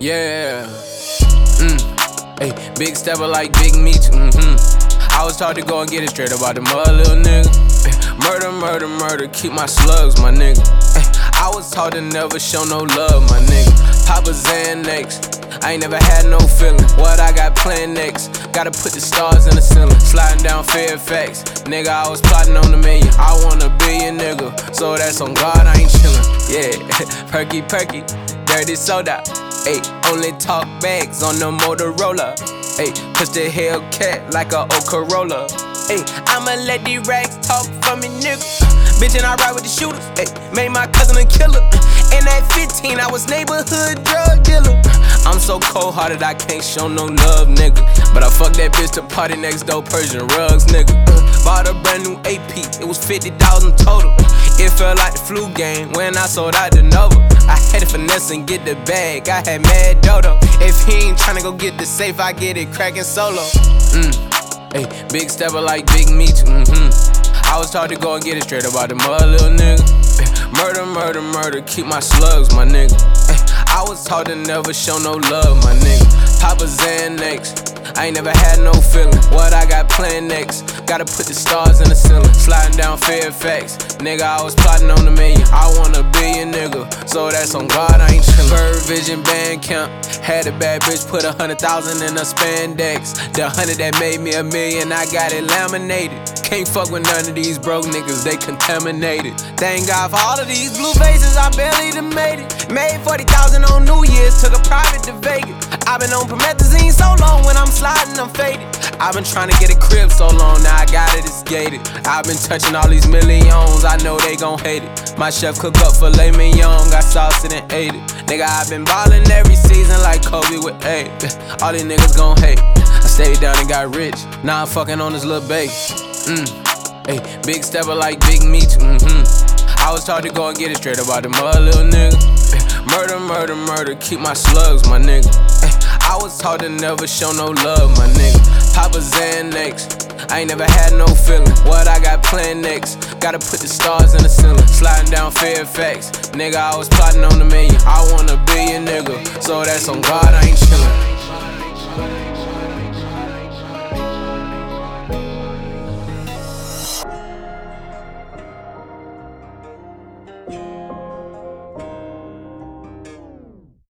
Yeah. Hey, big stepper like Big Meech. I was taught to go and get it straight about the mother, little nigga. Murder, murder, murder, keep my slugs, my nigga. I was taught to never show no love, my nigga. Papa Xanax, I ain't never had no feeling. What I got planned next? Gotta put the stars in the ceiling. Sliding down Fairfax, nigga, I was plotting on $1 million. I want $1 billion, nigga, so that's on God, I ain't chillin'. Yeah, perky, perky, dirty soda. Ayy, only talk bags on the Motorola. Ayy, push the Hellcat like a old Corolla. Ayy, I'ma let these racks talk for me, nigga. Bitch, and I ride with the shooters. Ayy, made my cousin a killer. And at 15, I was neighborhood drug dealer. I'm so cold-hearted, I can't show no love, nigga. But I fucked that bitch to party next door, Persian rugs, nigga. Bought a brand new AP, it was 50,000 total. It felt like the flu game when I sold out the Nova. I had to finesse and get the bag, I had mad dodo. If he ain't tryna go get the safe, I get it crackin' solo. Hey, big stepper like Big Meech. I was taught to go and get it straight about the mother, little nigga. Murder, murder, murder, keep my slugs, my nigga. I was taught to never show no love, my nigga. Papa Xanax, I ain't never had no feeling. What I got planned next? Gotta put the stars in the ceiling. Sliding down Fairfax, nigga, I was plotting on $1 million. I want $1 billion, nigga, so that's on God, I ain't chillin'. Bird Vision Bandcamp, had a bad bitch put 100,000 in a spandex. The 100 that made me $1 million, I got it laminated. Can't fuck with none of these broke niggas, they contaminated. Thank God for all of these blue faces, I barely done made it. Made 40,000 on New Year's, took a private to Vegas. I've been on promethazine so long, when I'm sliding, I'm faded. I've been trying to get a crib so long, now I got it, it's gated. I've been touching all these millions, I know they gon' hate it. My chef cook up filet mignon, got sauce and ate it. Nigga, I've been ballin' every season like Kobe with 8. All these niggas gon' hate. I stayed down and got rich, now I'm fucking on this little baby. Hey, big stepper like Big Meech. I was taught to go and get it straight about the mother, little nigga. Murder, murder, murder, keep my slugs, my nigga. I was taught to never show no love, my nigga. Papa Xanax, I ain't never had no feeling. What I got planned next? Gotta put the stars in the ceiling. Sliding down Fairfax, nigga, I was plotting on $1 million. I want $1 billion, nigga, so that's on God, I ain't chillin'.